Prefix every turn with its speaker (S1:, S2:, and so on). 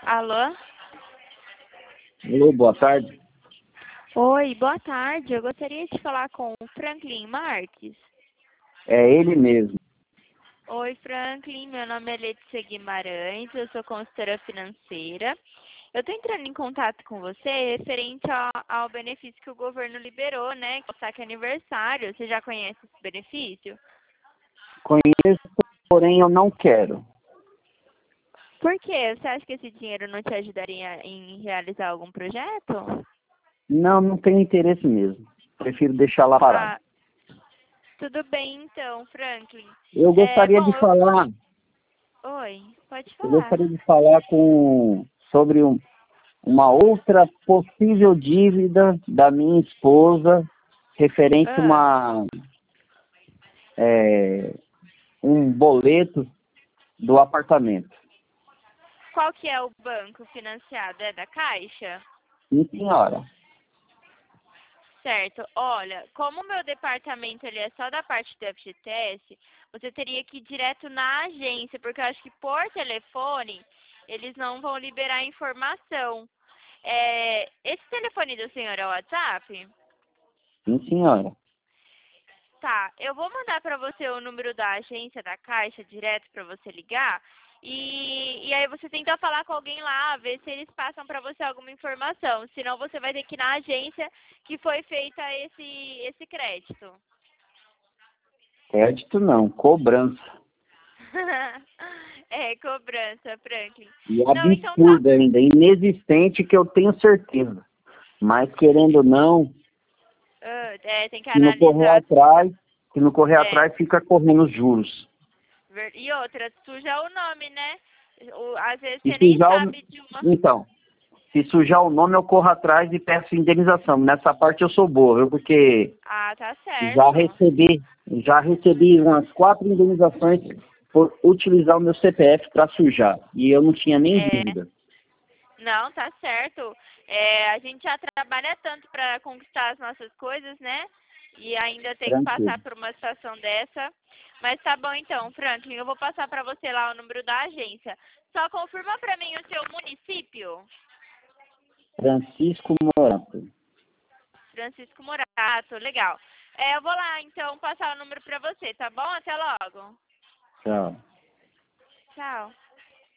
S1: Alô?
S2: Alô, boa tarde.
S1: Oi, boa tarde. Eu gostaria de falar com o Franklin Marques.
S2: É ele mesmo.
S1: Oi, Franklin. Meu nome é Letícia Guimarães. Eu sou consultora financeira. Eu estou entrando em contato com você referente ao benefício que o governo liberou, né? Que é o saque aniversário. Você já conhece esse benefício?
S2: Conheço, porém eu não quero.
S1: Por quê? Você acha que esse dinheiro não te ajudaria em realizar algum projeto?
S2: Não tenho interesse mesmo. Prefiro deixar lá parado.
S1: Ah, tudo bem então, Franklin.
S2: Eu gostaria
S1: Bom,
S2: de falar,
S1: Oi, pode
S2: eu
S1: falar.
S2: gostaria de falar sobre uma outra possível dívida da minha esposa referente a
S1: Ah,
S2: um boleto do apartamento.
S1: qual que é o banco financiado? É da Caixa?
S2: Sim, senhora.
S1: Certo. Olha, como o meu departamento ele é só da parte do FGTS, você teria que ir direto na agência, porque eu acho que por telefone eles não vão liberar informação. Esse telefone do senhor é o WhatsApp?
S2: Sim, senhora.
S1: Tá, eu vou mandar para você o número da agência da Caixa direto para você ligar. E aí você tenta falar com alguém lá, ver se eles passam para você alguma informação. Senão você vai ter que ir na agência que foi feita esse crédito.
S2: Crédito não, cobrança.
S1: É, cobrança, Franklin.
S2: E
S1: Não, então tá.
S2: absurdo ainda, inexistente, que eu tenho certeza. Mas querendo ou não,
S1: Tem que
S2: se não correr
S1: analisar.
S2: atrás, se não correr
S1: É,
S2: atrás, fica correndo os juros.
S1: e outra, suja o nome, né? Às vezes
S2: Se
S1: você nem
S2: sujar o...
S1: sabe de uma.
S2: Então, se sujar o nome, eu corro atrás e peço indenização. Nessa parte eu sou boa, viu? Porque
S1: Ah, tá
S2: já
S1: certo.
S2: recebi, já recebi umas 4 indenizações por utilizar o meu CPF para sujar. E eu não tinha nem
S1: É.
S2: dúvida.
S1: Não, tá certo. A gente já trabalha tanto para conquistar as nossas coisas, né? E ainda tem que
S2: Tranquilo.
S1: passar por uma situação dessa. Mas tá bom então, Franklin, eu vou passar para você lá o número da agência. Só confirma para mim o seu município.
S2: Francisco Morato.
S1: Francisco Morato, legal. Eu vou lá então passar o número para você, tá bom? Até logo.
S2: Tchau.
S1: Tchau.